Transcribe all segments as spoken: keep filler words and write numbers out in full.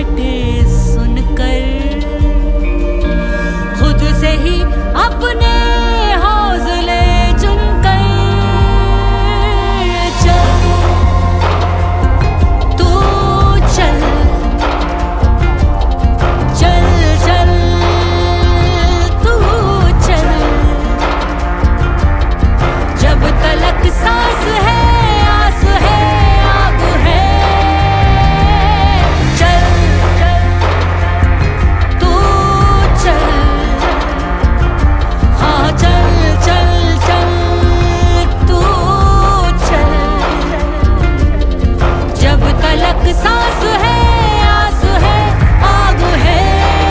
बात सुनकर खुद से ही अपने हौसले चुनकर चल तू चल चल चल तू चल जब तलक सांस है आस है आग है चल तू चल हाँ चल चल चल तू चल जब तलक सांस है आस है आग है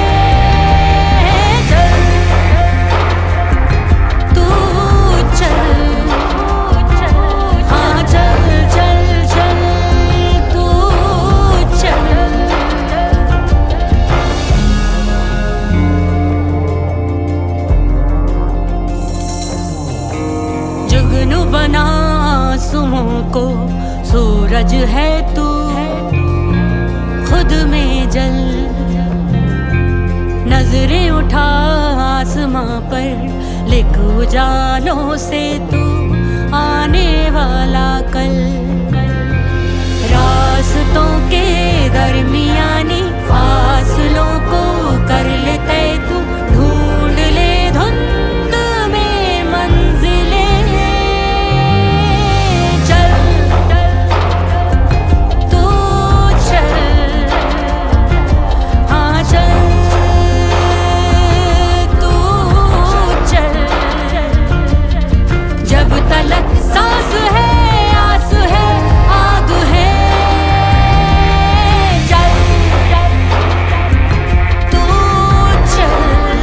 चल तू चल हाँ चल चल चल तू चल जुगनू बना आंसुओं को सूरज है तू खुद में जल नजरें उठा आसमां पर लिख उजालों से तू आने वाला कल रास्तों के दरमियानी फासलों को कर ले तय तू ढूंढ ले धुंध में मंजिलें चल तू चल हाँ चल तू चल जब तलक सांस है आस है आग है चल तू चल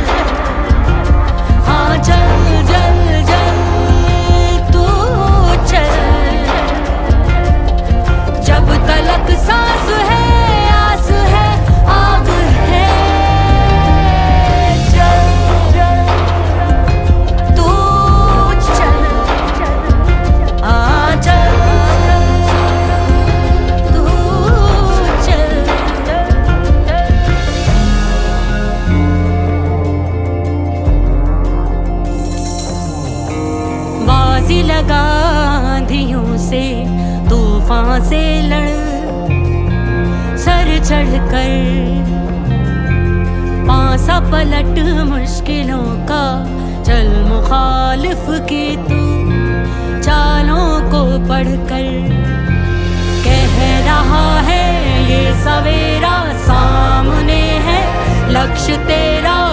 हाँ चल चल चल तू चल जब तलक सांस है आस है आग है चल तू चल हाँ चल तू चल बाजी लगा आंधियों से तूफान से लड़ सर चढ़ कर पासा पलट मुश्किलों का चल मुखालिफ की तू चालों को पढ़कर कह रहा है ये सवेरा सामने है लक्ष्य तेरा